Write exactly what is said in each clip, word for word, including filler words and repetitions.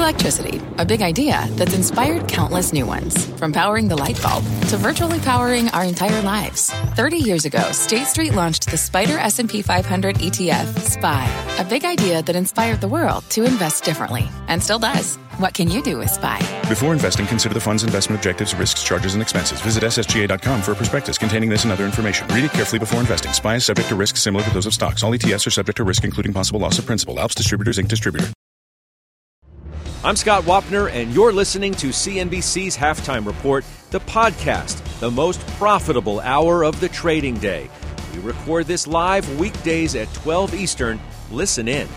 Electricity, a big idea that's inspired countless new ones. From powering the light bulb to virtually powering our entire lives. thirty years ago, State Street launched the Spider S and P five hundred E T F, S P Y, a big idea that inspired the world to invest differently, and still does. What can you do with S P Y? Before investing, consider the fund's investment objectives, risks, charges, and expenses. Visit S S G A dot com for a prospectus containing this and other information. Read it carefully before investing. S P Y is subject to risks similar to those of stocks. All E T Fs are subject to risk, including possible loss of principal. Alps Distributors, Incorporated Distributor. I'm Scott Wapner, and you're listening to C N B C's Halftime Report, the podcast, the most profitable hour of the trading day. We record this live weekdays at twelve Eastern. Listen in.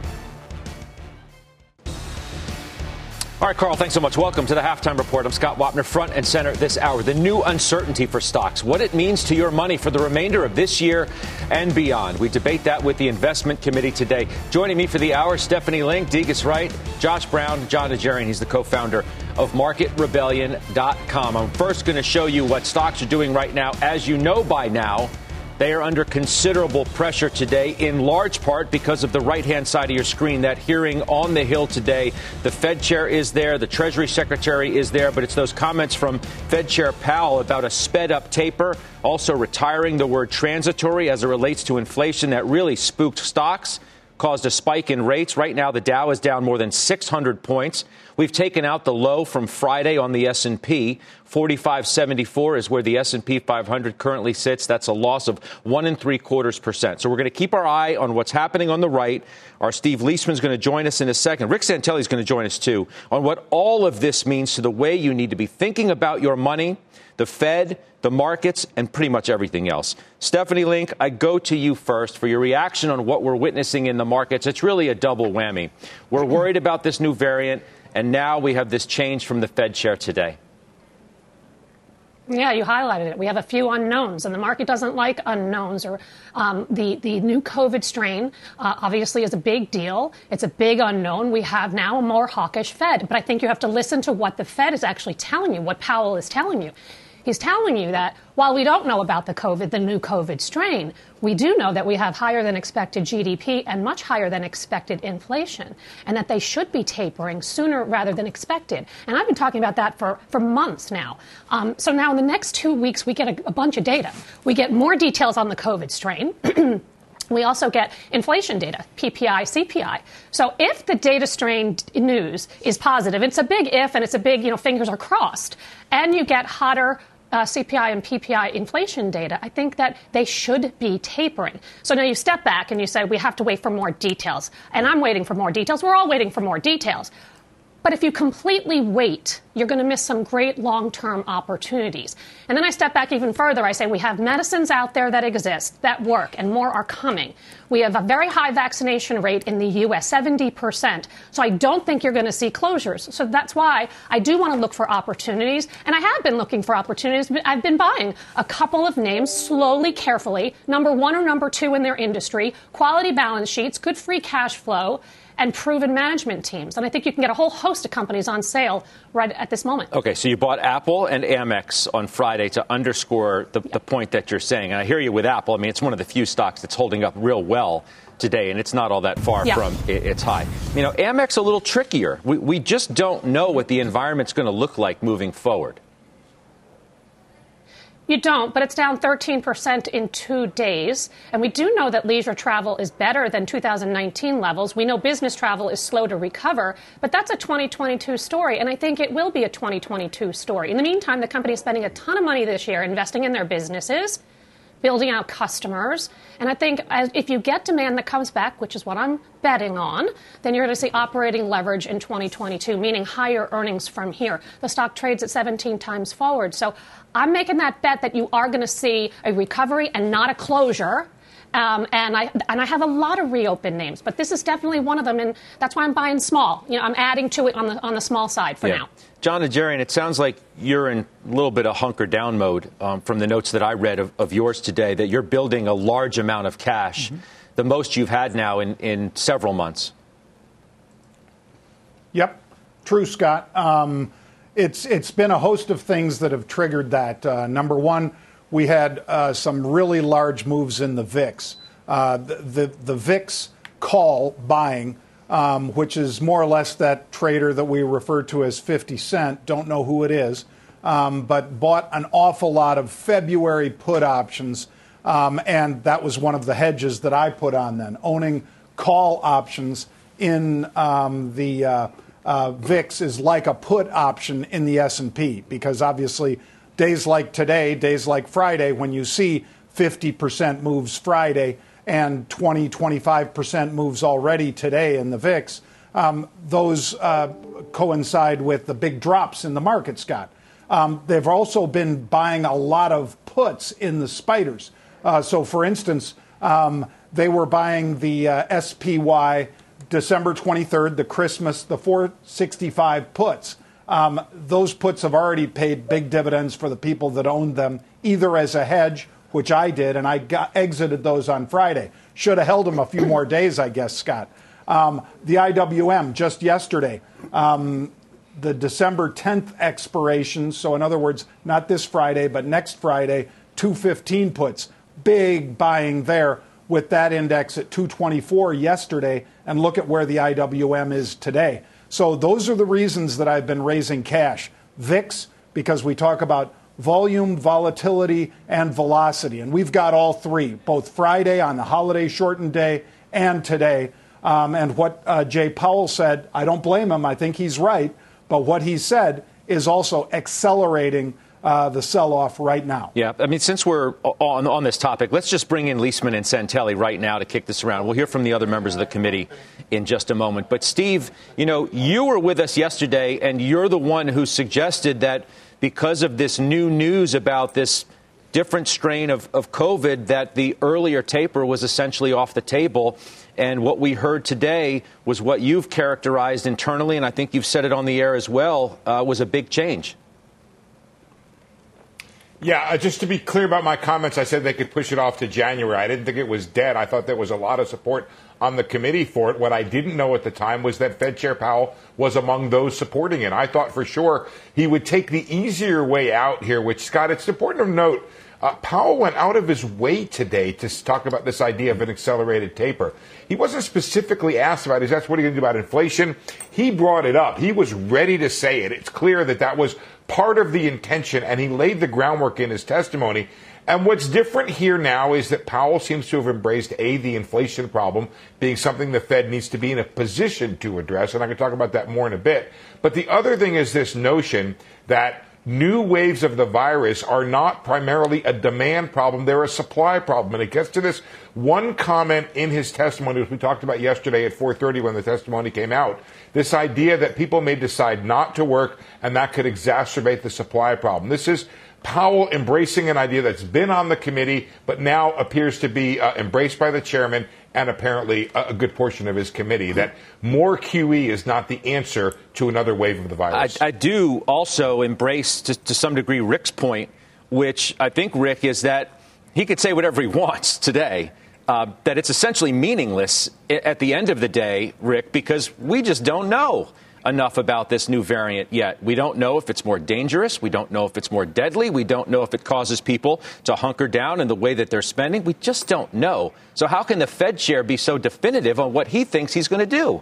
All right, Carl, thanks so much. Welcome to the Halftime Report. I'm Scott Wapner, front and center this hour. The new uncertainty for stocks, what it means to your money for the remainder of this year and beyond. We debate that with the investment committee today. Joining me for the hour, Stephanie Link, Degas Wright, Josh Brown, John Najarian. He's the co-founder of Market Rebellion dot com. I'm first going to show you what stocks are doing right now. As you know by now, they are under considerable pressure today, in large part because of the right-hand side of your screen, that hearing on the Hill today. The Fed chair is there. The Treasury Secretary is there. But it's those comments from Fed Chair Powell about a sped-up taper, also retiring the word transitory as it relates to inflation, that really spooked stocks, caused a spike in rates. Right now, the Dow is down more than six hundred points. We've taken out the low from Friday on the S and P. forty-five seventy-four is where the S and P five hundred currently sits. That's a loss of one and three quarters percent. So we're going to keep our eye on what's happening on the right. Our Steve Leisman is going to join us in a second. Rick Santelli is going to join us, too, on what all of this means to the way you need to be thinking about your money, the Fed, the markets, and pretty much everything else. Stephanie Link, I go to you first for your reaction on what we're witnessing in the markets. It's really a double whammy. We're worried about this new variant, and now we have this change from the Fed chair today. Yeah, you highlighted it. We have a few unknowns, and the market doesn't like unknowns. Or um, the the new COVID strain uh, obviously is a big deal. It's a big unknown. We have now a more hawkish Fed, but I think you have to listen to what the Fed is actually telling you, what Powell is telling you. He's telling you that while we don't know about the COVID, the new COVID strain, we do know that we have higher than expected G D P and much higher than expected inflation, and that they should be tapering sooner rather than expected. And I've been talking about that for, for months now. Um, so now in the next two weeks, we get a, a bunch of data. We get more details on the COVID strain. We also get inflation data, P P I, C P I. So if the data strain news is positive, it's a big if and it's a big, you know, fingers are crossed, and you get hotter Uh, C P I and P P I inflation data, I think that they should be tapering. So now you step back and you say we have to wait for more details. And I'm waiting for more details. We're all waiting for more details. But if you completely wait, you're going to miss some great long-term opportunities. And then I step back even further. I say we have medicines out there that exist, that work, and more are coming. We have a very high vaccination rate in the U S, seventy percent. So I don't think you're going to see closures. So that's why I do want to look for opportunities. And I have been looking for opportunities. I've been buying a couple of names slowly, carefully, number one or number two in their industry, quality balance sheets, good free cash flow, and proven management teams. And I think you can get a whole host of companies on sale right at this moment. Okay, so you bought Apple and Amex on Friday to underscore the, yep. the point that you're saying. And I hear you with Apple. I mean, it's one of the few stocks that's holding up real well today, and it's not all that far yeah. from its high. You know, Amex a little trickier. We, we just don't know what the environment's going to look like moving forward. You don't, but it's down thirteen percent in two days. And we do know that leisure travel is better than two thousand nineteen levels. We know business travel is slow to recover, but that's a twenty twenty-two story. And I think it will be a twenty twenty-two story. In the meantime, the company is spending a ton of money this year investing in their businesses, building out customers. And I think as, if you get demand that comes back, which is what I'm betting on, then you're going to see operating leverage in twenty twenty-two, meaning higher earnings from here. The stock trades at seventeen times forward. So I'm making that bet that you are going to see a recovery and not a closure. Um, and I and I have a lot of reopen names, but this is definitely one of them, and that's why I'm buying small. You know, I'm adding to it on the on the small side for yeah. now. John Najarian, it sounds like you're in a little bit of hunker down mode um, from the notes that I read of, of yours today, that you're building a large amount of cash, mm-hmm. the most you've had now in, in several months. Yep, true, Scott. Um, it's it's been a host of things that have triggered that. Uh, number one, we had uh, some really large moves in the V I X. Uh, the, the, the V I X call buying um, which is more or less that trader that we refer to as fifty cent. Don't know who it is, um, but bought an awful lot of February put options. Um, and that was one of the hedges that I put on then, owning call options in um, the uh, uh, V I X is like a put option in the S and P, because obviously days like today, days like Friday, when you see fifty percent moves Friday and twenty, twenty-five percent moves already today in the V I X, um, those uh, coincide with the big drops in the market, Scott. Um, they've also been buying a lot of puts in the spiders. Uh, so, for instance, um, they were buying the uh, S P Y December twenty-third, the Christmas, the four sixty-five puts. Um, those puts have already paid big dividends for the people that owned them, either as a hedge, which I did, and I got, exited those on Friday. Should have held them a few more days, I guess, Scott. Um, the I W M, just yesterday, um, the December tenth expiration, so in other words, not this Friday, but next Friday, two fifteen puts. Big buying there with that index at two twenty-four yesterday, and look at where the I W M is today. So those are the reasons that I've been raising cash. V I X, because we talk about volume, volatility, and velocity, and we've got all three, both Friday on the holiday shortened day and today. Um, and what uh, Jay Powell said, I don't blame him, I think he's right, but what he said is also accelerating Uh, the sell-off right now. Yeah, I mean, since we're on, on this topic, let's just bring in Leisman and Santelli right now to kick this around. We'll hear from the other members of the committee in just a moment. But, Steve, you know, you were with us yesterday, and you're the one who suggested that because of this new news about this different strain of, of COVID, that the earlier taper was essentially off the table. And what we heard today was what you've characterized internally, and I think you've said it on the air as well, uh, was a big change. Yeah, uh, just to be clear about my comments, I said they could push it off to January. I didn't think it was dead. I thought there was a lot of support on the committee for it. What I didn't know at the time was that Fed Chair Powell was among those supporting it. I thought for sure he would take the easier way out here, which, Scott, it's important to note, uh, Powell went out of his way today to talk about this idea of an accelerated taper. He wasn't specifically asked about it. That's what are you going to do about inflation? He brought it up. He was ready to say it. It's clear that that was part of the intention, and he laid the groundwork in his testimony. And what's different here now is that Powell seems to have embraced, A, the inflation problem being something the Fed needs to be in a position to address, and I'm going to talk about that more in a bit. But the other thing is this notion that new waves of the virus are not primarily a demand problem, they're a supply problem. And it gets to this one comment in his testimony, which we talked about yesterday at four thirty when the testimony came out, this idea that people may decide not to work and that could exacerbate the supply problem. This is Powell embracing an idea that's been on the committee, but now appears to be uh, embraced by the chairman and apparently a, a good portion of his committee, that more Q E is not the answer to another wave of the virus. I, I do also embrace, to, to some degree, Rick's point, which I think, Rick, is that he could say whatever he wants today, uh, that it's essentially meaningless at the end of the day, Rick, because we just don't know enough about this new variant yet. We don't know if it's more dangerous. We don't know if it's more deadly. We don't know if it causes people to hunker down in the way that they're spending. We just don't know. So how can the Fed chair be so definitive on what he thinks he's going to do?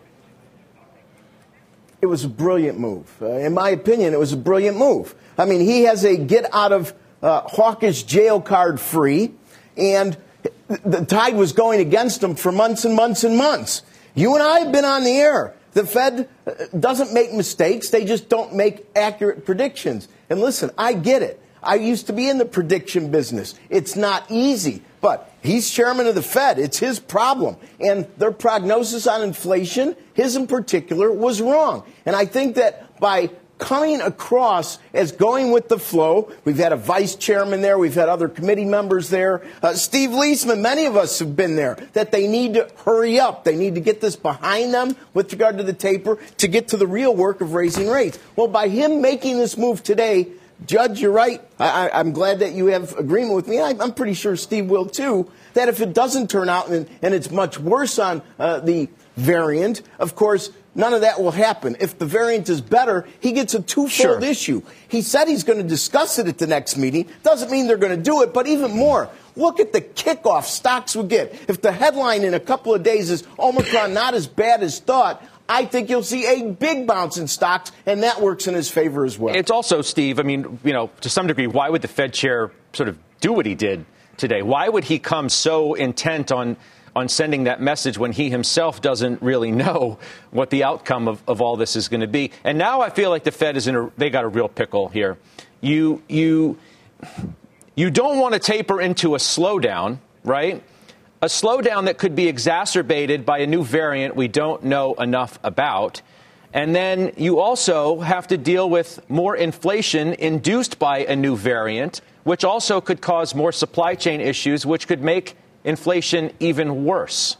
It was a brilliant move. Uh, in my opinion, it was a brilliant move. I mean, he has a get out of uh, hawkish jail card free, and the tide was going against him for months and months and months. You and I have been on the air. The Fed doesn't make mistakes. They just don't make accurate predictions. And listen, I get it. I used to be in the prediction business. It's not easy. But he's chairman of the Fed. It's his problem. And their prognosis on inflation, his in particular, was wrong. And I think that by coming across as going with the flow. We've had a vice chairman there. We've had other committee members there. Uh, Steve Leisman, many of us have been there, that they need to hurry up. They need to get this behind them with regard to the taper to get to the real work of raising rates. Well, by him making this move today, Judge, you're right. I, I, I'm glad that you have agreement with me. I, I'm pretty sure Steve will, too, that if it doesn't turn out and, and it's much worse on uh, the variant, of course, none of that will happen. If the variant is better, he gets a twofold sure. issue. He said he's going to discuss it at the next meeting. Doesn't mean they're going to do it, but even more, Look at the kickoff stocks would get. If the headline in a couple of days is Omicron not as bad as thought, I think you'll see a big bounce in stocks, and that works in his favor as well. It's also, Steve, I mean, you know, to some degree, why would the Fed chair sort of do what he did today? Why would he come so intent on on sending that message when he himself doesn't really know what the outcome of, of all this is going to be? And now I feel like the Fed is in a, they got a real pickle here. You, you, you don't want to taper into a slowdown, right? A slowdown that could be exacerbated by a new variant we don't know enough about. And then you also have to deal with more inflation induced by a new variant, which also could cause more supply chain issues, which could make inflation even worse.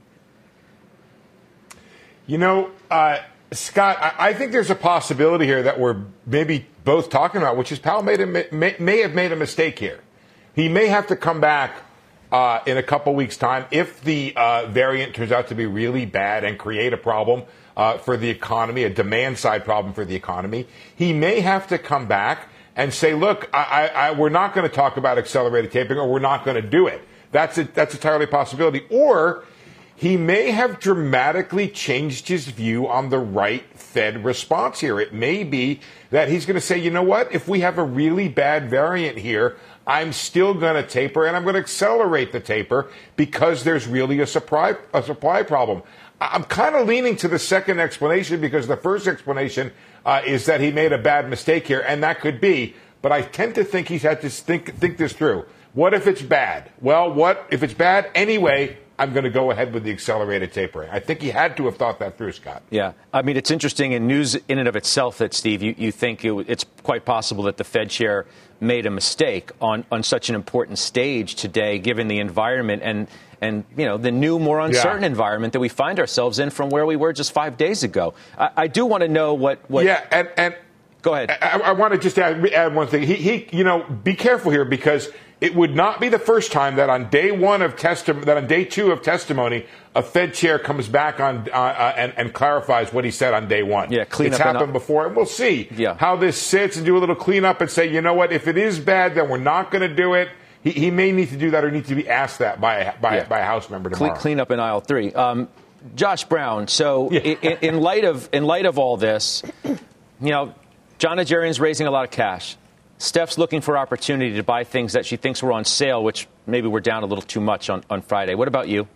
You know, uh, Scott, I, I think there's a possibility here that we're maybe both talking about, which is Powell made a, may, may have made a mistake here. He may have to come back Uh, in a couple weeks' time, if the uh, variant turns out to be really bad and create a problem uh, for the economy, a demand-side problem for the economy, he may have to come back and say, look, I, I, I, we're not going to talk about accelerated tapering, or we're not going to do it. That's a, that's entirely a possibility. Or he may have dramatically changed his view on the right Fed response here. It may be that he's going to say, you know what, if we have a really bad variant here, I'm still going to taper, and I'm going to accelerate the taper because there's really a supply, a supply problem. I'm kind of leaning to the second explanation because the first explanation uh, is that he made a bad mistake here, and that could be. But I tend to think he's had to think, think this through. What if it's bad? Well, what if it's bad anyway? I'm going to go ahead with the accelerated tapering. I think he had to have thought that through, Scott. Yeah. I mean, it's interesting in news in and of itself that, Steve, you, you think it, it's quite possible that the Fed chair made a mistake on, on such an important stage today, given the environment and, and you know, the new, more uncertain yeah. environment that we find ourselves in from where we were just five days ago. I, I do want to know what, what. Yeah. And, and go ahead. I, I want to just add, add one thing. He, he, you know, be careful here because it would not be the first time that on day one of testimony, that on day two of testimony, a Fed chair comes back on uh, uh, and, and clarifies what he said on day one. Yeah, clean it's up happened and before, and we'll see yeah. how this sits and do a little cleanup and say, you know what, if it is bad, then we're not going to do it. He, he may need to do that or need to be asked that by a, by, yeah. by a House member tomorrow. Clean, clean up in aisle three. Um, Josh Brown. So yeah. in, in light of in light of all this, you know, John Najarian's raising a lot of cash. Steph's looking for opportunity to buy things that she thinks were on sale, which maybe were down a little too much on, on Friday. What about you?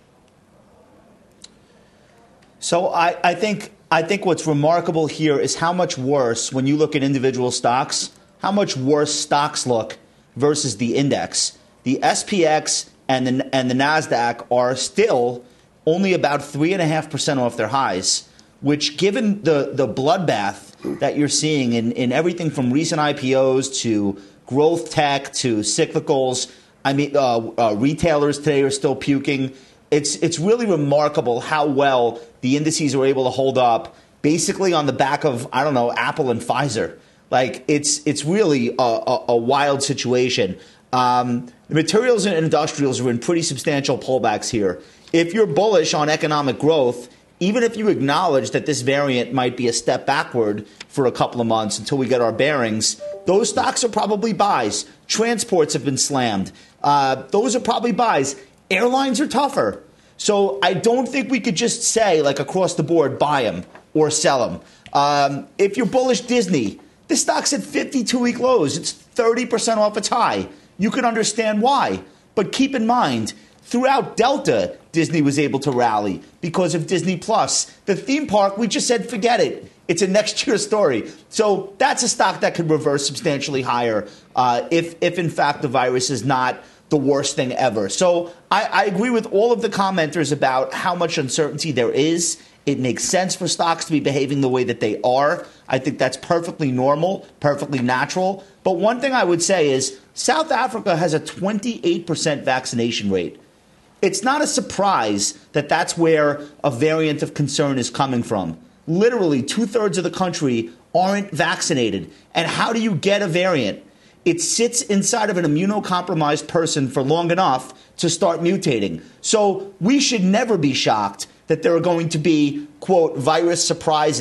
So I, I think I think what's remarkable here is how much worse, when you look at individual stocks, how much worse stocks look versus the index. The S P X and the, and the NASDAQ are still only about three point five percent off their highs, which, given the, the bloodbath that you're seeing in, in everything from recent I P Os to growth tech to cyclicals, I mean, uh, uh, retailers today are still puking. It's it's really remarkable how well the indices are able to hold up, basically on the back of, I don't know, Apple and Pfizer. Like, it's it's really a, a, a wild situation. Um, the materials and industrials are in pretty substantial pullbacks here. If you're bullish on economic growth, even if you acknowledge that this variant might be a step backward for a couple of months until we get our bearings, those stocks are probably buys. Transports have been slammed. Uh, those are probably buys. Airlines are tougher. So I don't think we could just say, like, across the board, buy them or sell them. Um, if you're bullish Disney, the stock's at fifty-two week lows. It's thirty percent off its high. You can understand why. But keep in mind, throughout Delta, Disney was able to rally because of Disney Plus. The theme park, we just said, forget it. It's a next year story. So that's a stock that could reverse substantially higher uh, if, if, in fact, the virus is not the worst thing ever. So I, I agree with all of the commenters about how much uncertainty there is. It makes sense for stocks to be behaving the way that they are. I think that's perfectly normal, perfectly natural. But one thing I would say is South Africa has a twenty-eight percent vaccination rate. It's not a surprise that that's where a variant of concern is coming from. Literally two-thirds of the country aren't vaccinated. And how do you get a variant? It sits inside of an immunocompromised person for long enough to start mutating. So we should never be shocked that there are going to be, quote, virus surprises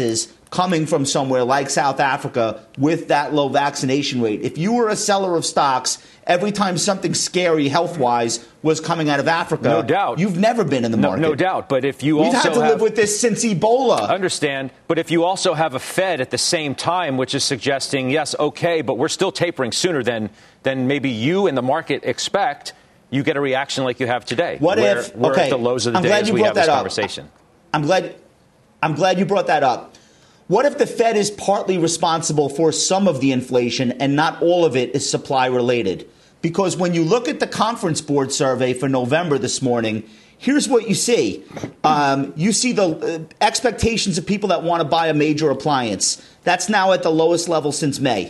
coming from somewhere like South Africa with that low vaccination rate. If you were a seller of stocks every time something scary health-wise was coming out of Africa, no doubt, you've never been in the no, market. No doubt. But if you We've also had to have, live with this since Ebola. Understand. But if you also have a Fed at the same time, which is suggesting, yes, okay, but we're still tapering sooner than than maybe you and the market expect, you get a reaction like you have today. What where, if? We're okay, at the lows of the I'm day glad as you we brought have this that up. conversation. I'm glad. I'm glad you brought that up. What if the Fed is partly responsible for some of the inflation and not all of it is supply related? Because when you look at the Conference Board survey for November this morning, here's what you see. Um, you see the uh, expectations of people that want to buy a major appliance. That's now at the lowest level since May.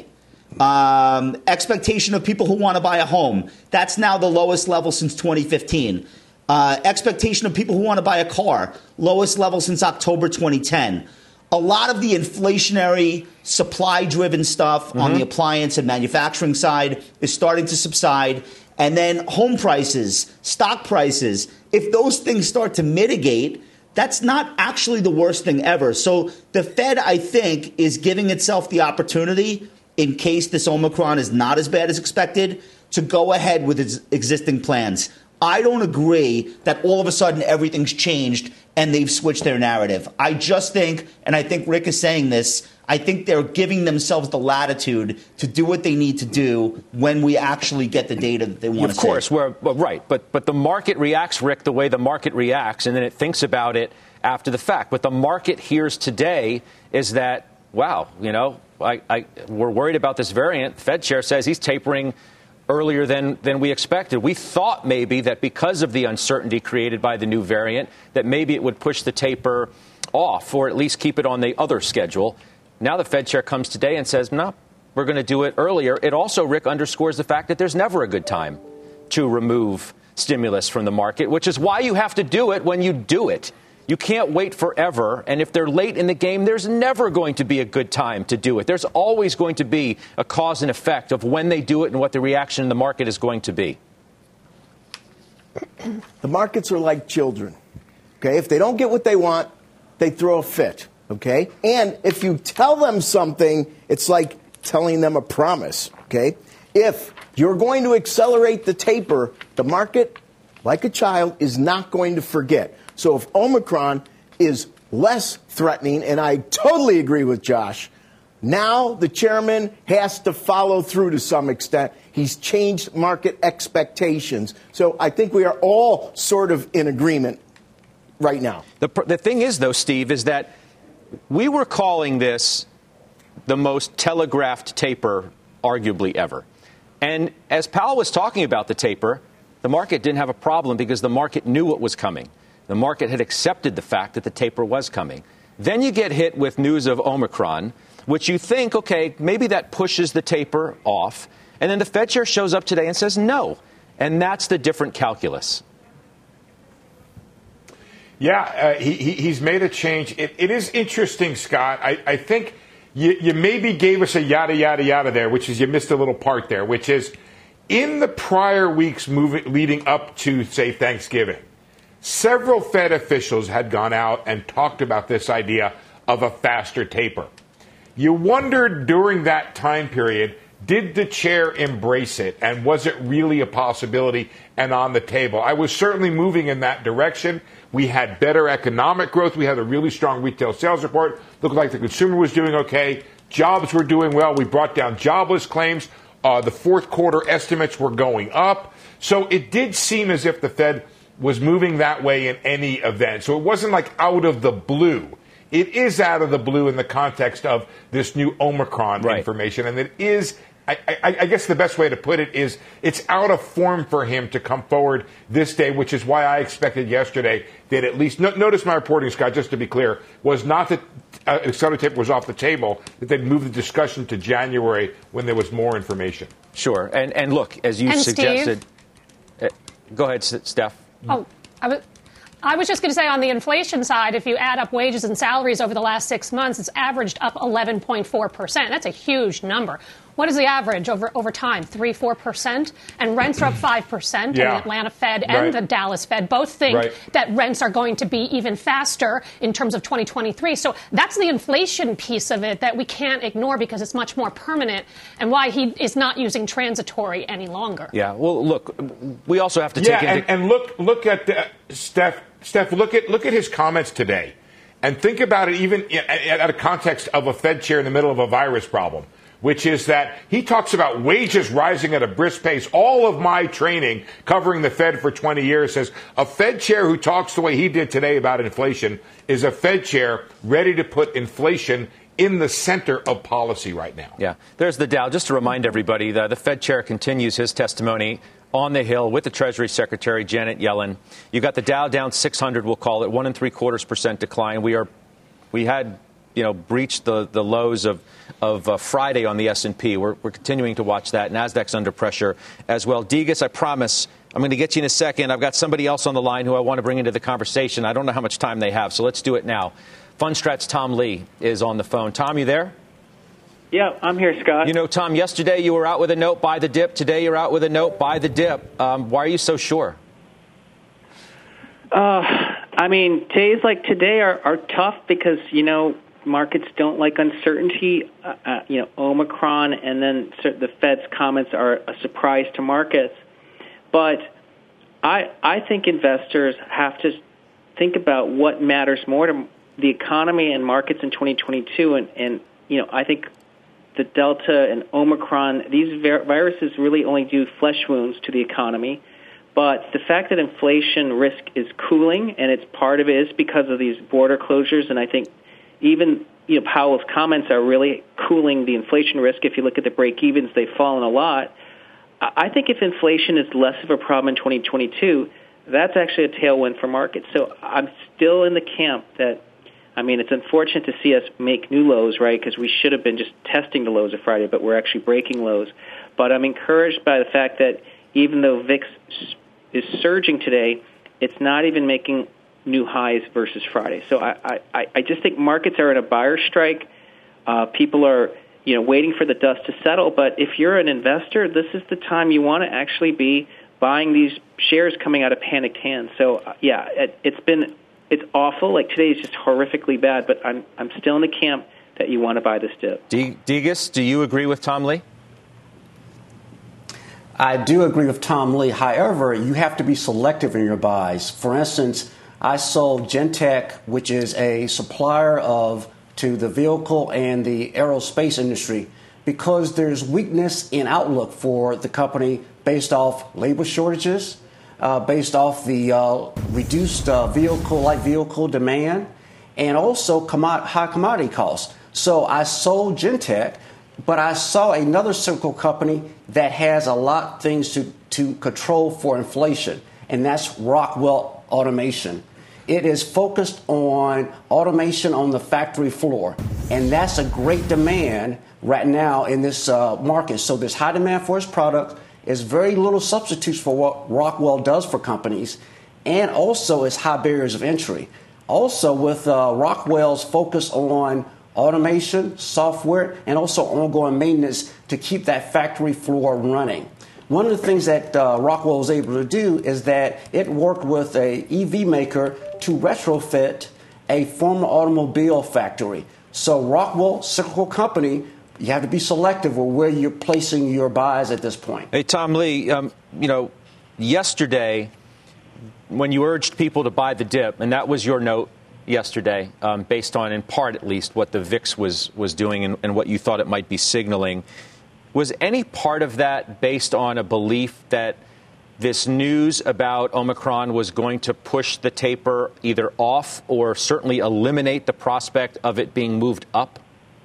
Um, expectation of people who want to buy a home. That's now the lowest level since twenty fifteen. Uh, expectation of people who want to buy a car. Lowest level since October twenty ten. A lot of the inflationary, supply-driven stuff mm-hmm. on the appliance and manufacturing side is starting to subside. And then home prices, stock prices, if those things start to mitigate, that's not actually the worst thing ever. So the Fed, I think, is giving itself the opportunity, in case this Omicron is not as bad as expected, to go ahead with its existing plans. I don't agree that all of a sudden everything's changed and they've switched their narrative. I just think, and I think Rick is saying this, I think they're giving themselves the latitude to do what they need to do when we actually get the data that they want to see. Of course, we're well, right. But but the market reacts, Rick, the way the market reacts, and then it thinks about it after the fact. What the market hears today is that, wow, you know, I, I, we're worried about this variant. Fed chair says he's tapering earlier than, than we expected. We thought maybe that because of the uncertainty created by the new variant, that maybe it would push the taper off or at least keep it on the other schedule. Now the Fed chair comes today and says, no, we're going to do it earlier. It also, Rick, underscores the fact that there's never a good time to remove stimulus from the market, which is why you have to do it when you do it. You can't wait forever. And if they're late in the game, there's never going to be a good time to do it. There's always going to be a cause and effect of when they do it and what the reaction in the market is going to be. The markets are like children. OK, if they don't get what they want, they throw a fit. OK, and if you tell them something, it's like telling them a promise. OK, if you're going to accelerate the taper, the market, like a child, is not going to forget. So if Omicron is less threatening, and I totally agree with Josh, now the chairman has to follow through to some extent. He's changed market expectations. So I think we are all sort of in agreement right now. The, the thing is, though, Steve, is that we were calling this the most telegraphed taper arguably ever. And as Powell was talking about the taper, the market didn't have a problem because the market knew what was coming. The market had accepted the fact that the taper was coming. Then you get hit with news of Omicron, which you think, OK, maybe that pushes the taper off. And then the Fed chair shows up today and says no. And that's the different calculus. Yeah, uh, he, he, he's made a change. It, it is interesting, Scott. I, I think you, you maybe gave us a yada, yada, yada there, which is you missed a little part there, which is in the prior weeks moving, leading up to, say, Thanksgiving, several Fed officials had gone out and talked about this idea of a faster taper. You wondered during that time period, did the chair embrace it? And was it really a possibility and on the table? I was certainly moving in that direction. We had better economic growth. We had a really strong retail sales report. Looked like the consumer was doing okay. Jobs were doing well. We brought down jobless claims. Uh, the fourth quarter estimates were going up. So it did seem as if the Fed was moving that way in any event. So it wasn't like out of the blue. It is out of the blue in the context of this new Omicron right. information. And it is, I, I, I guess the best way to put it is, it's out of form for him to come forward this day, which is why I expected yesterday that at least, no, notice my reporting, Scott, just to be clear, was not that uh, accelerated taper was off the table, that they'd move the discussion to January when there was more information. Sure. And, and look, as you and suggested, uh, go ahead, Steph. Oh, I was, I was just going to say on the inflation side, if you add up wages and salaries over the last six months, it's averaged up eleven point four percent. That's a huge number. what is the average over, over time? Three, four percent? And rents are up five percent. Yeah. And the Atlanta Fed and Right. the Dallas Fed both think Right. that rents are going to be even faster in terms of twenty twenty-three. So that's the inflation piece of it that we can't ignore because it's much more permanent and why he is not using transitory any longer. Yeah. Well, look, we also have to Yeah, take into and, and look look at the, Steph. Steph, look at look at his comments today, and think about it even at, at a context of a Fed chair in the middle of a virus problem, which is that he talks about wages rising at a brisk pace. All of my training covering the Fed for twenty years says a Fed chair who talks the way he did today about inflation is a Fed chair ready to put inflation in the center of policy right now. Yeah, there's the Dow. Just to remind everybody, the, the Fed chair continues his testimony on the Hill with the Treasury Secretary, Janet Yellen. You got the Dow down six hundred, we'll call it, one and three quarters percent decline. We are, we had, you know, breached the, the lows of, of uh, Friday on the S and P. We're, we're continuing to watch that. NASDAQ's under pressure as well. Degas, I promise, I'm going to get you in a second. I've got somebody else on the line who I want to bring into the conversation. I don't know how much time they have, so let's do it now. Fundstrat's Tom Lee is on the phone. Tom, you there? Yeah, I'm here, Scott. You know, Tom, yesterday you were out with a note, buy the dip. Today you're out with a note, buy the dip. Um, why are you so sure? Uh, I mean, days like today are, are tough because, you know, markets don't like uncertainty. Uh, uh, you know, Omicron and then the Fed's comments are a surprise to markets. But I, I think investors have to think about what matters more to the economy and markets in twenty twenty-two. And, and you know, I think the Delta and Omicron, these viruses really only do flesh wounds to the economy. But the fact that inflation risk is cooling, and it's part of it is because of these border closures, and I think even you know Powell's comments are really cooling the inflation risk. If you look at the break-evens, they've fallen a lot. I think if inflation is less of a problem in twenty twenty-two, that's actually a tailwind for markets. So I'm still in the camp that, I mean, it's unfortunate to see us make new lows, right, because we should have been just testing the lows of Friday, but we're actually breaking lows. But I'm encouraged by the fact that even though V I X is surging today, it's not even making new highs versus Friday. So I, I, I just think markets are in a buyer strike. Uh, people are, you know, waiting for the dust to settle. But if you're an investor, this is the time you want to actually be buying these shares coming out of panicked hands. So, uh, yeah, it, it's been it's awful. Like today is just horrifically bad. But I'm I'm still in the camp that you want to buy this dip. Degas, do you agree with Tom Lee? I do agree with Tom Lee. However, you have to be selective in your buys. For instance, I sold Gentech, which is a supplier of to the vehicle and the aerospace industry, because there's weakness in outlook for the company based off labor shortages, uh, based off the uh, reduced uh, vehicle, light vehicle demand, and also commod- high commodity costs. So I sold Gentech. But I saw another cyclical company that has a lot of things to, to control for inflation, and that's Rockwell Automation. It is focused on automation on the factory floor, and that's a great demand right now in this uh, market. So there's high demand for its product. There's very little substitutes for what Rockwell does for companies, and also it's high barriers of entry. Also with uh, Rockwell's focus on automation, software, and also ongoing maintenance to keep that factory floor running. One of the things that uh, Rockwell was able to do is that it worked with a E V maker to retrofit a former automobile factory. So Rockwell, cyclical company, you have to be selective with where you're placing your buys at this point. Hey, Tom Lee, um, you know, yesterday when you urged people to buy the dip, and that was your note yesterday, um, based on, in part at least, what the V I X was was doing and, and what you thought it might be signaling. Was any part of that based on a belief that this news about Omicron was going to push the taper either off or certainly eliminate the prospect of it being moved up?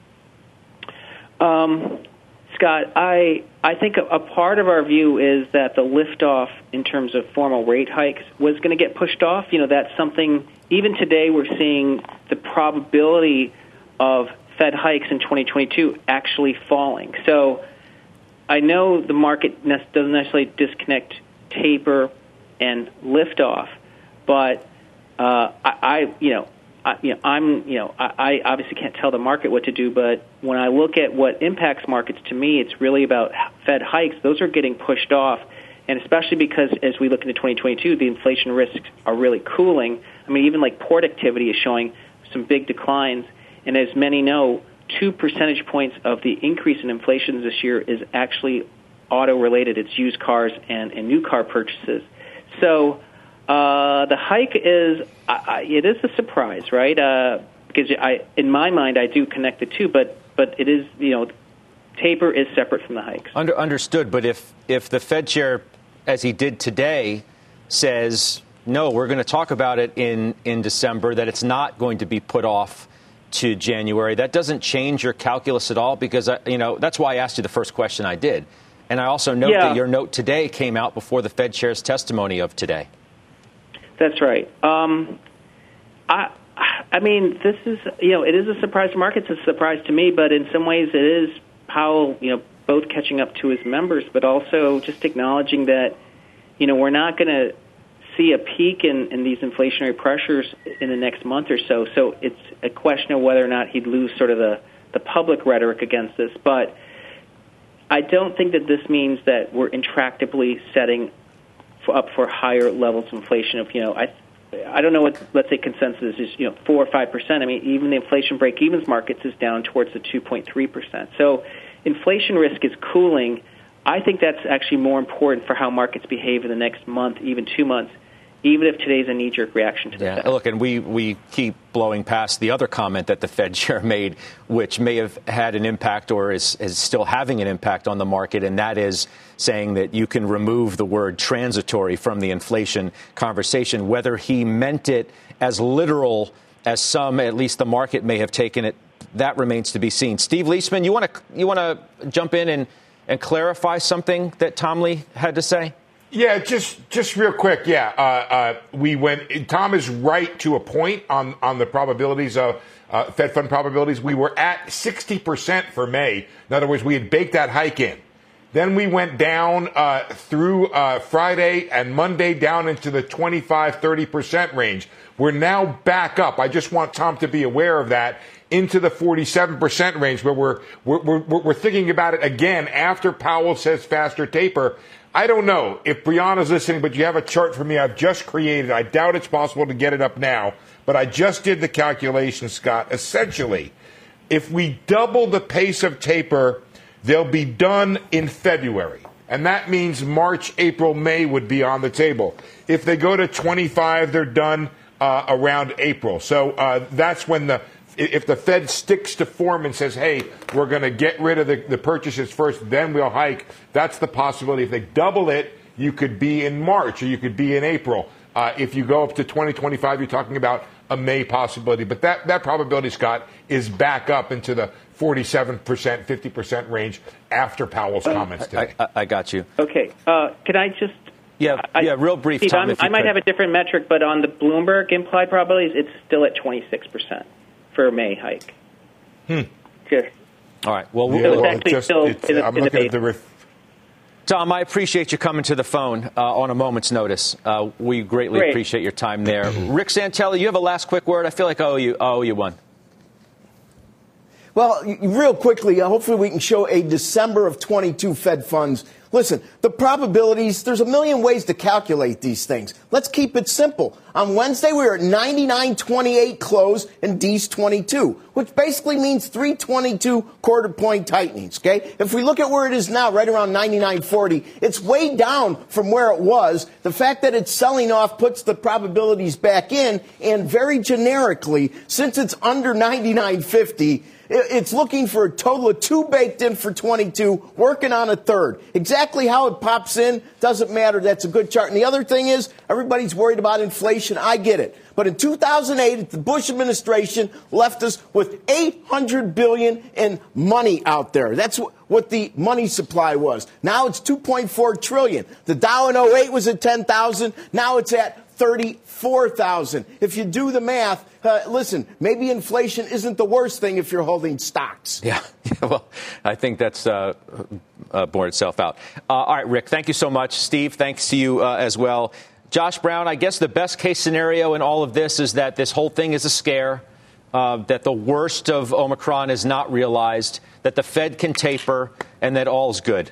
Um, Scott, I I think a, a part of our view is that the liftoff in terms of formal rate hikes was going to get pushed off. You know, that's something. Even today, we're seeing the probability of Fed hikes in twenty twenty-two actually falling. So I know the market ne- doesn't necessarily disconnect taper and liftoff, but uh, I, I, you know, I, you know, I'm, you know, I, I obviously can't tell the market what to do, but when I look at what impacts markets, to me, it's really about Fed hikes. Those are getting pushed off, and especially because as we look into twenty twenty-two, the inflation risks are really cooling. I mean, even like port activity is showing some big declines, and as many know, two percentage points of the increase in inflation this year is actually auto-related. It's used cars and, and new car purchases. So uh, the hike is, I, it is a surprise, right? Uh, because I, in my mind, I do connect the two, but but it is, you know, taper is separate from the hikes. Under, understood, but if if the Fed chair, as he did today, says, no, we're going to talk about it in, in December, that it's not going to be put off to January, that doesn't change your calculus at all? Because, I, you know, that's why I asked you the first question I did. And I also note yeah. that your note today came out before the Fed chair's testimony of today. That's right. Um, I, I mean, this is, you know, it is a surprise to markets. It's a surprise to me, but in some ways it is Powell, you know, both catching up to his members, but also just acknowledging that, you know, we're not going to see a peak in, in these inflationary pressures in the next month or so. So it's a question of whether or not he'd lose sort of the, the public rhetoric against this. But I don't think that this means that we're intractably setting for, up for higher levels of inflation. Of, you know, I I don't know what, let's say, consensus is, you know, four or five percent. I mean, even the inflation break-evens markets is down towards the two point three percent. So inflation risk is cooling. I think that's actually more important for how markets behave in the next month, even two months, even if today's a knee-jerk reaction to the yeah, Fed. Look, and we, we keep blowing past the other comment that the Fed chair made, which may have had an impact or is, is still having an impact on the market, and that is saying that you can remove the word transitory from the inflation conversation. Whether he meant it as literal as some, at least the market, may have taken it, that remains to be seen. Steve Liesman, you want to you want to jump in and, and clarify something that Tom Lee had to say? Yeah, just just real quick. Yeah, uh, uh, we went. Tom is right to a point on on the probabilities of uh, Fed fund probabilities. We were at sixty percent for May. In other words, we had baked that hike in. Then we went down uh, through uh, Friday and Monday down into the twenty-five, thirty percent range. We're now back up. I just want Tom to be aware of that, into the forty-seven percent range, where we're we're we're, we're thinking about it again after Powell says faster taper. I don't know if Brianna's listening, but you have a chart for me I've just created. I doubt it's possible to get it up now, but I just did the calculation, Scott. Essentially, if we double the pace of taper, they'll be done in February. And that means March, April, May would be on the table. If they go to twenty-five, they're done uh, around April. So uh, that's when the if the Fed sticks to form and says, hey, we're going to get rid of the, the purchases first, then we'll hike, that's the possibility. If they double it, you could be in March or you could be in April. Uh, if you go up to twenty twenty-five, you're talking about a May possibility. But that, that probability, Scott, is back up into the forty-seven percent, fifty percent range after Powell's comments today. I, I, I got you. Okay. Uh, can I just... Yeah, I, yeah, real brief, Steve, Tom, if you I might could. have a different metric, but on the Bloomberg implied probabilities, it's still at twenty-six percent for a May hike. Hmm. Just, All right. Well, so we'll it's actually just, still it's, in the, I'm in the looking at base. the... Ref- Tom, I appreciate you coming to the phone uh, on a moment's notice. Uh, we greatly Great. appreciate your time there. Rick Santelli, you have a last quick word? I feel like I owe you, I owe you one. Well, real quickly, uh, hopefully we can show a December of twenty-two Fed funds. Listen, the probabilities, there's a million ways to calculate these things. Let's keep it simple. On Wednesday, we were at ninety-nine twenty-eight close and D's twenty-two, which basically means three twenty-two quarter point tightenings, okay? If we look at where it is now, right around ninety-nine forty, it's way down from where it was. The fact that it's selling off puts the probabilities back in, and very generically, since it's under ninety-nine fifty, it's looking for a total of two baked in for twenty-two, working on a third. Exactly how it pops in doesn't matter. That's a good chart. And the other thing is, everybody's worried about inflation. I get it. But in two thousand eight, the Bush administration left us with eight hundred billion dollars in money out there. That's what the money supply was. Now it's two point four trillion dollars. The Dow in oh eight was at ten thousand. Now it's at thirty-four thousand. If you do the math, uh, listen, maybe inflation isn't the worst thing if you're holding stocks. Yeah, well, I think that's uh, uh, borne itself out. Uh, all right, Rick, thank you so much. Steve, thanks to you uh, as well. Josh Brown, I guess the best case scenario in all of this is that this whole thing is a scare, uh, that the worst of Omicron is not realized, that the Fed can taper, and that all's good.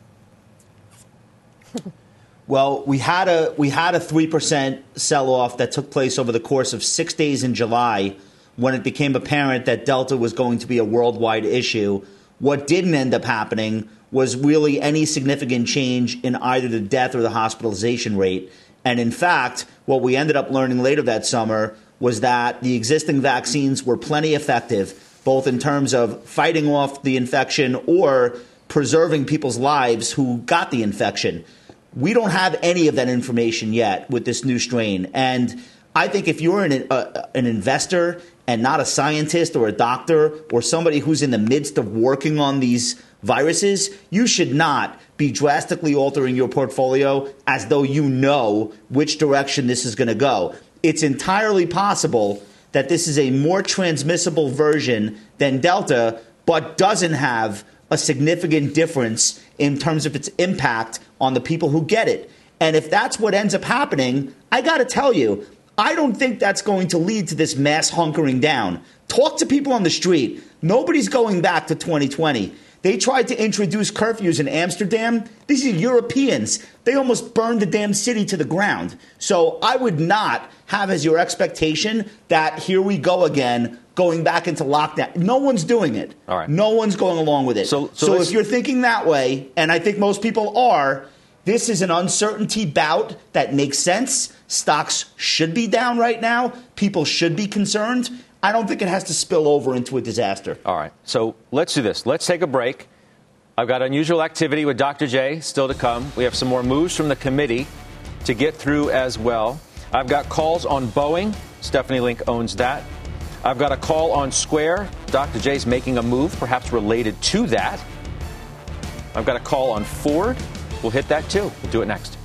Well, we had a we had a three percent sell-off that took place over the course of six days in July when it became apparent that Delta was going to be a worldwide issue. What didn't end up happening was really any significant change in either the death or the hospitalization rate. And in fact, what we ended up learning later that summer was that the existing vaccines were plenty effective, both in terms of fighting off the infection or preserving people's lives who got the infection. We don't have any of that information yet with this new strain. And I think if you're an, uh, an investor and not a scientist or a doctor or somebody who's in the midst of working on these viruses, you should not be drastically altering your portfolio as though you know which direction this is going to go. It's entirely possible that this is a more transmissible version than Delta, but doesn't have a significant difference in terms of its impact on the people who get it. And if that's what ends up happening, I got to tell you, I don't think that's going to lead to this mass hunkering down. Talk to people on the street. Nobody's going back to twenty twenty. They tried to introduce curfews in Amsterdam. These are Europeans. They almost burned the damn city to the ground. So I would not have as your expectation that here we go again, going back into lockdown. No one's doing it. All right. No one's going along with it. So, so, so if you're thinking that way, and I think most people are, this is an uncertainty bout that makes sense. Stocks should be down right now. People should be concerned. I don't think it has to spill over into a disaster. All right. So let's do this. Let's take a break. I've got unusual activity with Doctor J still to come. We have some more moves from the committee to get through as well. I've got calls on Boeing. Stephanie Link owns that. I've got a call on Square. Doctor J's making a move, perhaps related to that. I've got a call on Ford. We'll hit that too. We'll do it next.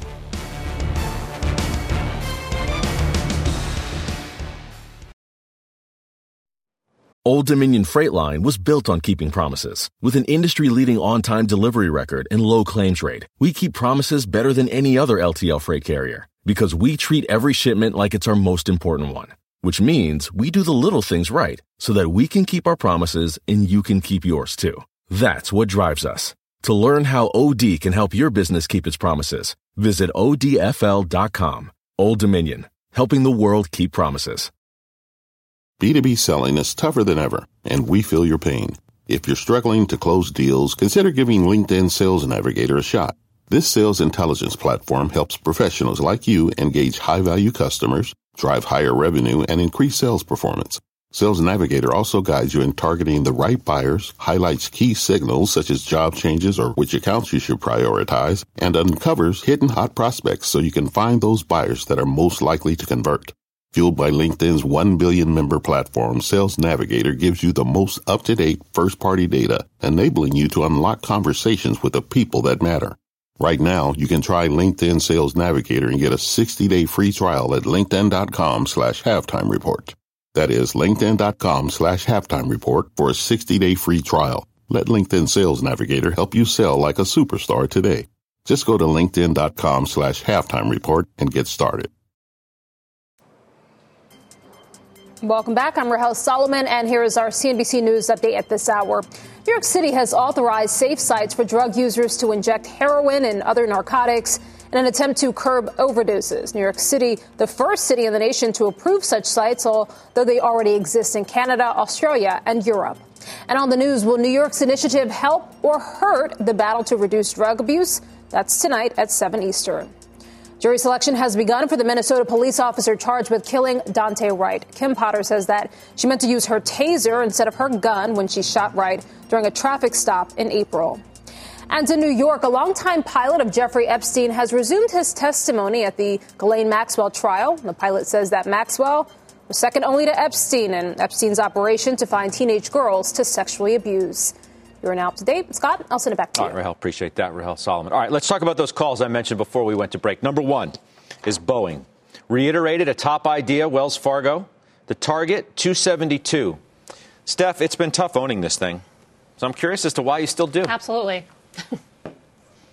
Old Dominion Freight Line was built on keeping promises. With an industry-leading on-time delivery record and low claims rate, we keep promises better than any other L T L freight carrier because we treat every shipment like it's our most important one, which means we do the little things right so that we can keep our promises and you can keep yours too. That's what drives us. To learn how O D can help your business keep its promises, visit O D F L dot com. Old Dominion, helping the world keep promises. B two B selling is tougher than ever, and we feel your pain. If you're struggling to close deals, consider giving LinkedIn Sales Navigator a shot. This sales intelligence platform helps professionals like you engage high-value customers, drive higher revenue, and increase sales performance. Sales Navigator also guides you in targeting the right buyers, highlights key signals such as job changes or which accounts you should prioritize, and uncovers hidden hot prospects so you can find those buyers that are most likely to convert. Fueled by LinkedIn's one billion member platform, Sales Navigator gives you the most up-to-date first-party data, enabling you to unlock conversations with the people that matter. Right now, you can try LinkedIn Sales Navigator and get a sixty-day free trial at linkedin.com slash halftime report. That is linkedin.com slash halftime report for a sixty-day free trial. Let LinkedIn Sales Navigator help you sell like a superstar today. Just go to linkedin.com slash halftime report and get started. Welcome back. I'm Rahel Solomon, and here is our C N B C News update at this hour. New York City has authorized safe sites for drug users to inject heroin and other narcotics in an attempt to curb overdoses. New York City, the first city in the nation to approve such sites, although they already exist in Canada, Australia, and Europe. And on the news, will New York's initiative help or hurt the battle to reduce drug abuse? That's tonight at seven Eastern. Jury selection has begun for the Minnesota police officer charged with killing Daunte Wright. Kim Potter says that she meant to use her taser instead of her gun when she shot Wright during a traffic stop in April. And in New York, a longtime pilot of Jeffrey Epstein has resumed his testimony at the Ghislaine Maxwell trial. The pilot says that Maxwell was second only to Epstein in Epstein's operation to find teenage girls to sexually abuse. You're now up to date. Scott, I'll send it back to you. All right, Rahel, appreciate that. Rahel Solomon. All right, let's talk about those calls I mentioned before we went to break. Number one is Boeing. Reiterated a top idea, Wells Fargo. The target, two seventy-two. Steph, it's been tough owning this thing. So I'm curious as to why you still do. Absolutely.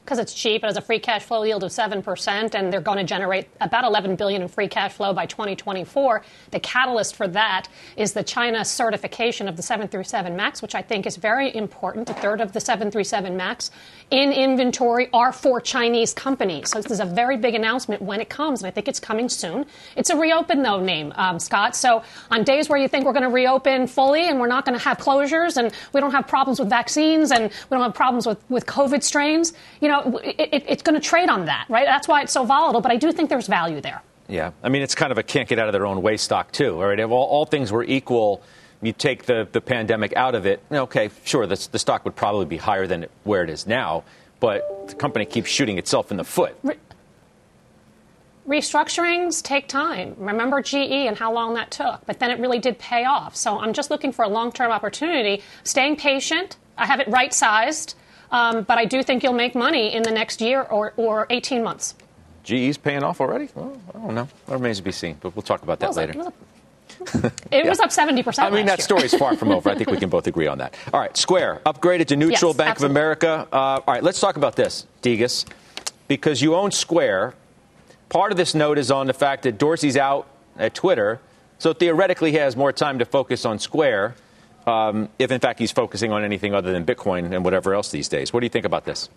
because it's cheap. It has a free cash flow yield of seven percent, and they're going to generate about eleven billion dollars in free cash flow by twenty twenty-four. The catalyst for that is the China certification of the seven thirty-seven MAX, which I think is very important. A third of the seven thirty-seven MAX in inventory are for Chinese companies. So this is a very big announcement when it comes, and I think it's coming soon. It's a reopen, though, name, um, Scott. So on days where you think we're going to reopen fully and we're not going to have closures and we don't have problems with vaccines and we don't have problems with, with COVID strains, you know, it, it, it's going to trade on that, right? That's why it's so volatile. But I do think there's value there. Yeah. I mean, it's kind of a can't get out of their own way stock, too. All right. If all, all things were equal, you take the, the pandemic out of it. OK, sure, the, the stock would probably be higher than it, where it is now. But the company keeps shooting itself in the foot. Re- Restructurings take time. Remember G E and how long that took. But then it really did pay off. So I'm just looking for a long-term opportunity, staying patient. I have it right-sized. Um, but I do think you'll make money in the next year or, or eighteen months. G E's paying off already? Well, I don't know. That remains to be seen. But we'll talk about that later. It was up, it yeah. was up seventy percent I mean, that year. story's far from over. I think we can both agree on that. All right, Square, upgraded to neutral, yes, Bank absolutely. of America. Uh, all right, let's talk about this, Degas, because you own Square. Part of this note is on the fact that Dorsey's out at Twitter, so theoretically he has more time to focus on Square, um, if in fact he's focusing on anything other than Bitcoin and whatever else these days. What do you think about this?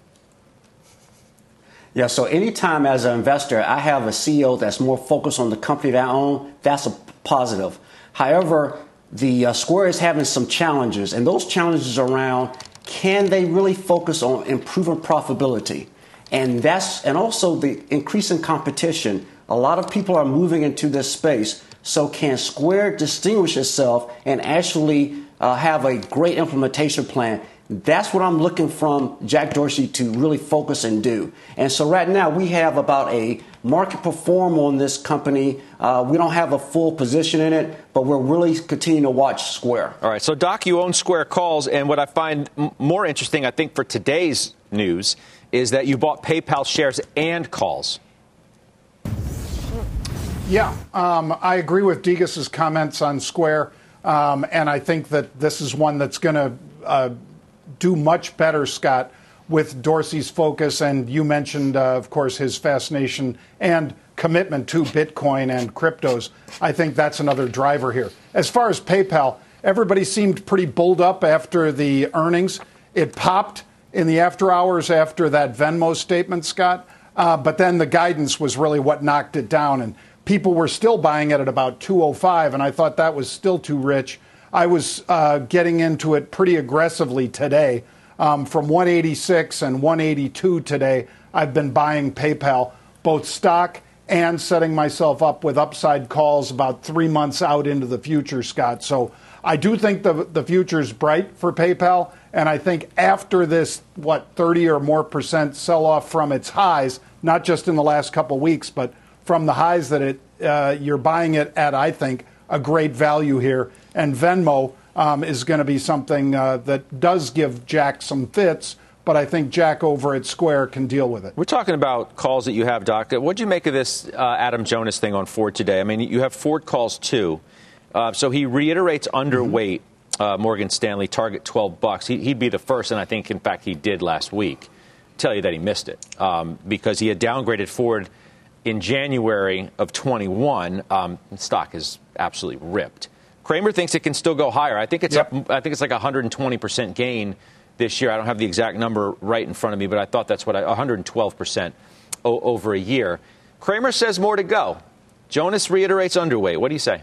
Yeah, so anytime as an investor, I have a C E O that's more focused on the company that I own, that's a positive. However, the uh, Square is having some challenges, and those challenges are around, can they really focus on improving profitability? And that's and also the increasing competition. A lot of people are moving into this space. So can Square distinguish itself and actually uh, have a great implementation plan? That's what I'm looking from Jack Dorsey to really focus and do. And so right now we have about a market perform on this company. Uh, we don't have a full position in it, but we're really continuing to watch Square. All right. So, Doc, you own Square Calls. And what I find m- more interesting, I think, for today's news is that you bought PayPal shares and calls. Yeah, um, I agree with Degas's comments on Square. Um, and I think that this is one that's going to uh, do much better, Scott, with Dorsey's focus. And you mentioned, uh, of course, his fascination and commitment to Bitcoin and cryptos. I think that's another driver here. As far as PayPal, everybody seemed pretty bulled up after the earnings. It popped in the after hours after that Venmo statement, Scott. Uh, but then the guidance was really what knocked it down. And people were still buying it at about two oh five, and I thought that was still too rich. I was uh, getting into it pretty aggressively today. Um, from one eighty-six and one eighty-two today, I've been buying PayPal, both stock and setting myself up with upside calls about three months out into the future, Scott. So I do think the the future's bright for PayPal, and I think after this, what, thirty or more percent sell-off from its highs, not just in the last couple of weeks, but from the highs that it uh, you're buying it at, I think, a great value here. And Venmo um, is going to be something uh, that does give Jack some fits, but I think Jack over at Square can deal with it. We're talking about calls that you have, Doc. What do you make of this uh, Adam Jonas thing on Ford today? I mean, you have Ford calls too. Uh, so he reiterates underweight mm-hmm. uh, Morgan Stanley, target twelve bucks. He, he'd be the first, and I think, in fact, he did last week, tell you that he missed it um, because he had downgraded Ford in January of twenty-one. Um, stock is absolutely ripped. Kramer thinks it can still go higher. I think it's yep. up. I think it's like a one hundred twenty percent gain this year. I don't have the exact number right in front of me, but I thought that's what I, one hundred twelve percent o- over a year. Kramer says more to go. Jonas reiterates underweight. What do you say?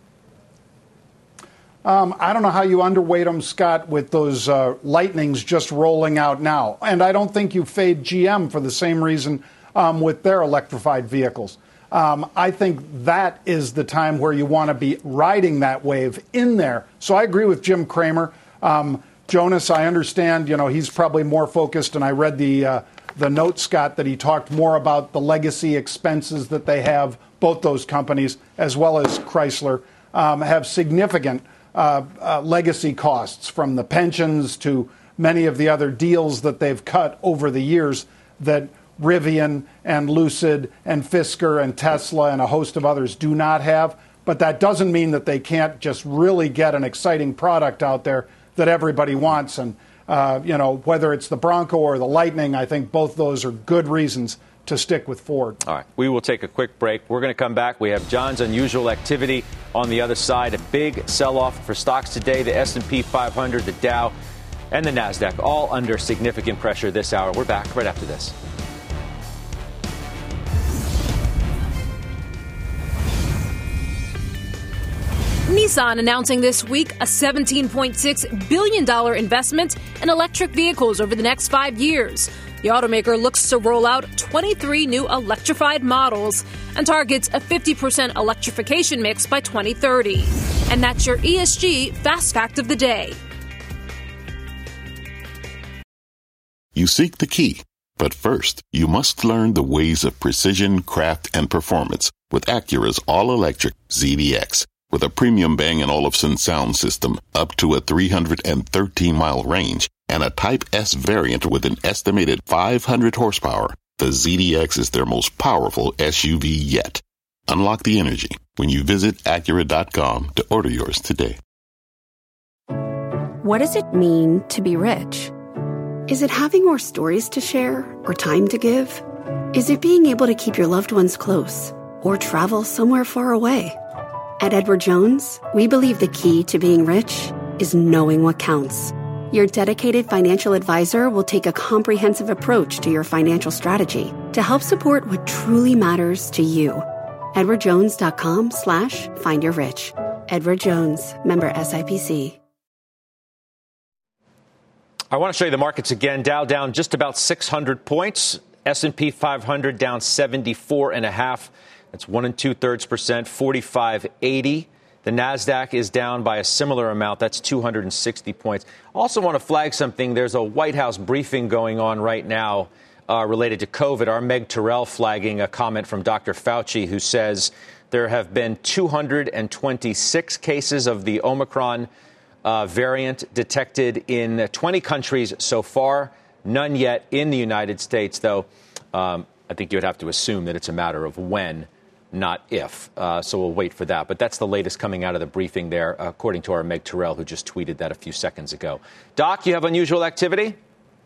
Um, I don't know how you underweight them, Scott, with those uh, lightnings just rolling out now. And I don't think you fade G M for the same reason um, with their electrified vehicles. Um, I think that is the time where you want to be riding that wave in there. So I agree with Jim Cramer. Um, Jonas, I understand, you know, he's probably more focused, and I read the uh, the note, Scott, that he talked more about the legacy expenses that they have, both those companies, as well as Chrysler, um, have significant uh, uh, legacy costs, from the pensions to many of the other deals that they've cut over the years that Rivian and Lucid and Fisker and Tesla and a host of others do not have. But that doesn't mean that they can't just really get an exciting product out there that everybody wants. And uh, you know, whether it's the Bronco or the Lightning, I think both those are good reasons to stick with Ford. All right, we will take a quick break. We're going to come back. We have John's unusual activity on the other side. A big sell-off for stocks today. The S and P five hundred, the Dow, and the NASDAQ, all under significant pressure this hour. We're back right after this. Nissan announcing this week a seventeen point six billion dollars investment in electric vehicles over the next five years. The automaker looks to roll out twenty-three new electrified models and targets a fifty percent electrification mix by twenty thirty. And that's your E S G Fast Fact of the Day. You seek the key, but first, you must learn the ways of precision, craft, and performance with Acura's all-electric Z D X. With a premium Bang and Olufsen sound system up to a three hundred thirteen mile range and a Type S variant with an estimated five hundred horsepower, the Z D X is their most powerful S U V yet. Unlock the energy when you visit Acura dot com to order yours today. What does it mean to be rich? Is it having more stories to share or time to give? Is it being able to keep your loved ones close or travel somewhere far away? At Edward Jones, we believe the key to being rich is knowing what counts. Your dedicated financial advisor will take a comprehensive approach to your financial strategy to help support what truly matters to you. Edward Jones dot com slash find your rich. Edward Jones, member S I P C. I want to show you the markets again. Dow down just about six hundred points. S and P five hundred down seventy-four and a half. That's one and two thirds percent, forty-five eighty. The NASDAQ is down by a similar amount. That's two hundred sixty points. Also want to flag something. There's a White House briefing going on right now uh, related to COVID. Our Meg Terrell flagging a comment from Doctor Fauci, who says there have been two hundred twenty-six cases of the Omicron uh, variant detected in twenty countries so far. None yet in the United States, though. Um, I think you would have to assume that it's a matter of when, not if. Uh, so we'll wait for that. But that's the latest coming out of the briefing there, according to our Meg Terrell, who just tweeted that a few seconds ago. Doc, you have unusual activity?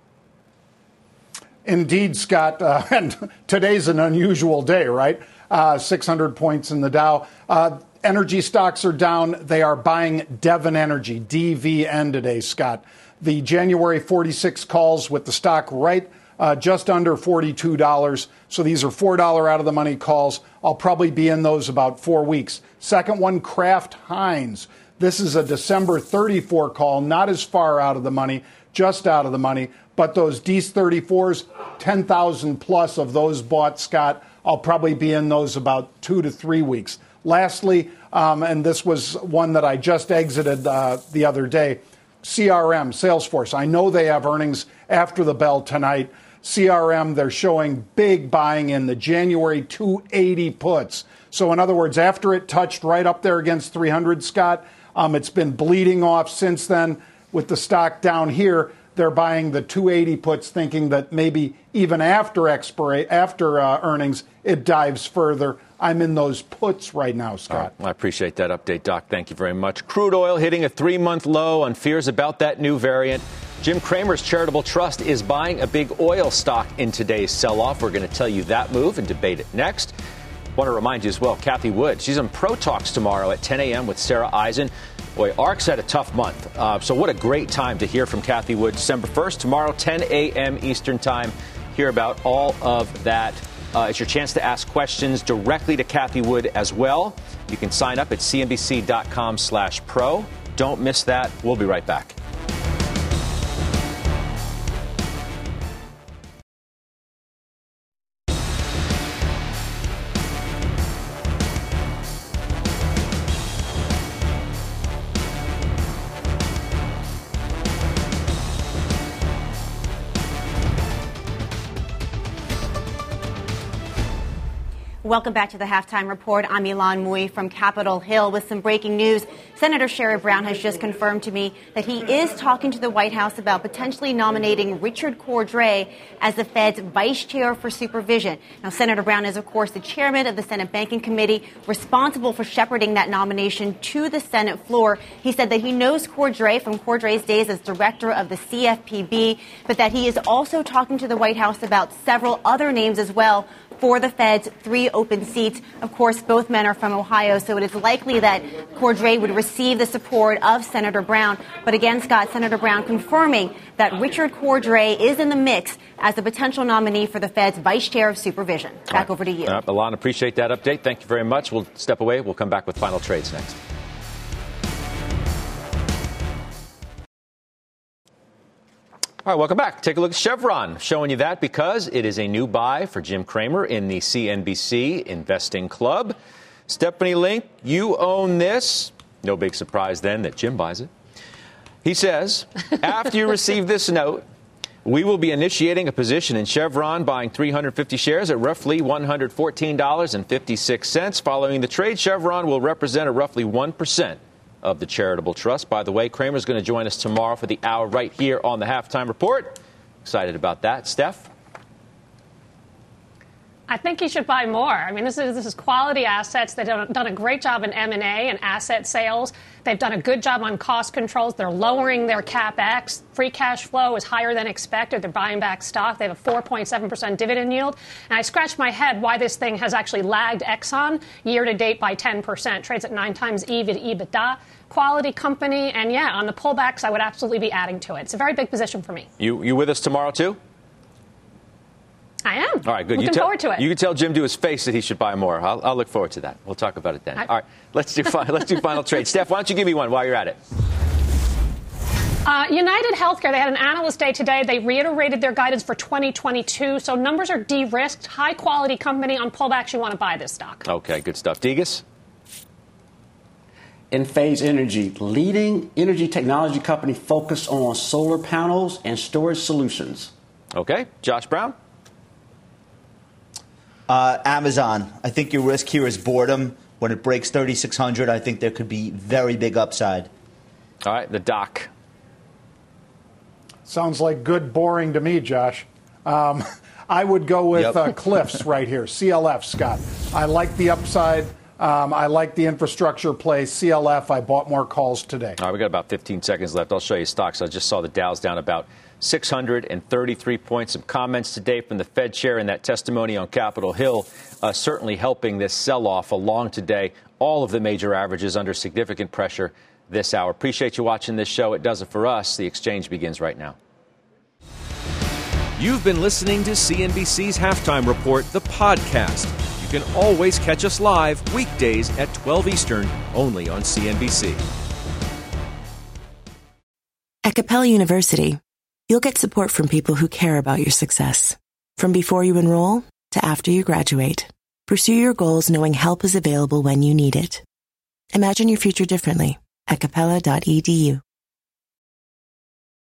Indeed, Scott. Uh, and today's an unusual day, right? Uh, six hundred points in the Dow. Uh, energy stocks are down. They are buying Devon Energy, D V N today, Scott. The January forty-six calls with the stock right Uh, just under forty-two dollars. So these are four dollars out of the money calls. I'll probably be in those about four weeks. Second one, Kraft Heinz. This is a December thirty-four call, not as far out of the money, just out of the money. But those D thirty-fours, ten thousand plus of those bought, Scott. I'll probably be in those about two to three weeks. Lastly, um, and this was one that I just exited uh, the other day, C R M, Salesforce. I know they have earnings after the bell tonight. C R M, they're showing big buying in the January two eighty puts. So in other words, after it touched right up there against three hundred, Scott, um, it's been bleeding off since then. With the stock down here, they're buying the two eighty puts, thinking that maybe even after expiry, after uh, earnings, it dives further. I'm in those puts right now, Scott. Right. I appreciate that update, Doc. Thank you very much. Crude oil hitting a three-month low on fears about that new variant. Jim Cramer's Charitable Trust is buying a big oil stock in today's sell-off. We're going to tell you that move and debate it next. Want to remind you as well, Kathy Wood, she's on Pro Talks tomorrow at ten a.m. with Sarah Eisen. Boy, ARK's had a tough month. Uh, so what a great time to hear from Kathy Wood. December first, tomorrow, ten a.m. Eastern Time. Hear about all of that. Uh, it's your chance to ask questions directly to Kathy Wood as well. You can sign up at cnbc.com slash pro. Don't miss that. We'll be right back. Welcome back to the Halftime Report. I'm Ilan Mui from Capitol Hill with some breaking news. Senator Sherrod Brown has just confirmed to me that he is talking to the White House about potentially nominating Richard Cordray as the Fed's vice chair for supervision. Now, Senator Brown is, of course, the chairman of the Senate Banking Committee, responsible for shepherding that nomination to the Senate floor. He said that he knows Cordray from Cordray's days as director of the C F P B, but that he is also talking to the White House about several other names as well for the Fed's three open seats. Of course, both men are from Ohio, so it is likely that Cordray would receive the support of Senator Brown. But again, Scott, Senator Brown confirming that Richard Cordray is in the mix as a potential nominee for the Fed's vice chair of supervision. Back right. over to you. Uh, Alon, appreciate that update. Thank you very much. We'll step away. We'll come back with final trades next. All right, welcome back. Take a look at Chevron, showing you that because it is a new buy for Jim Cramer in the C N B C Investing Club. Stephanie Link, you own this. No big surprise then that Jim buys it. He says, after you receive this note, we will be initiating a position in Chevron, buying three hundred fifty shares at roughly one hundred fourteen dollars and fifty-six cents. Following the trade, Chevron will represent a roughly one percent of the charitable trust. By the way, Cramer's going to join us tomorrow for the hour right here on the Halftime Report. Excited about that. Steph? I think he should buy more. I mean, this is this is quality assets. They've done, done a great job in M and A and asset sales. They've done a good job on cost controls. They're lowering their CapEx. Free cash flow is higher than expected. They're buying back stock. They have a four point seven percent dividend yield. And I scratched my head why this thing has actually lagged Exxon year to date by ten percent. Trades at nine times E V to EBITDA. Quality company. And, yeah, on the pullbacks, I would absolutely be adding to it. It's a very big position for me. You you with us tomorrow, too? I am. All right, good. Looking you tell, forward to it. You can tell Jim to his face that he should buy more. I'll, I'll look forward to that. We'll talk about it then. I, All right, let's do fi- let's do final trade. Steph, why don't you give me one while you're at it? Uh, United Healthcare, they had an analyst day today. They reiterated their guidance for twenty twenty-two. So numbers are de-risked. High-quality company on pullbacks. You want to buy this stock. Okay, good stuff. Degas? Enphase Energy, leading energy technology company focused on solar panels and storage solutions. Okay. Josh Brown? Uh, Amazon. I think your risk here is boredom. When it breaks thirty-six hundred, I think there could be very big upside. All right, the doc. Sounds like good boring to me, Josh. Um, I would go with yep. uh, Cliffs right here, C L F, Scott. I like the upside. Um, I like the infrastructure play. C L F, I bought more calls today. All right, we got about fifteen seconds left. I'll show you stocks. I just saw the Dow's down about six hundred thirty-three points. Some comments today from the Fed chair in that testimony on Capitol Hill, uh, certainly helping this sell-off along today. All of the major averages under significant pressure this hour. Appreciate you watching this show. It does it for us. The exchange begins right now. You've been listening to C N B C's Halftime Report, the podcast. You can always catch us live weekdays at twelve Eastern, only on C N B C. At Capella University, you'll get support from people who care about your success. From before you enroll to after you graduate, pursue your goals knowing help is available when you need it. Imagine your future differently at capella dot e d u.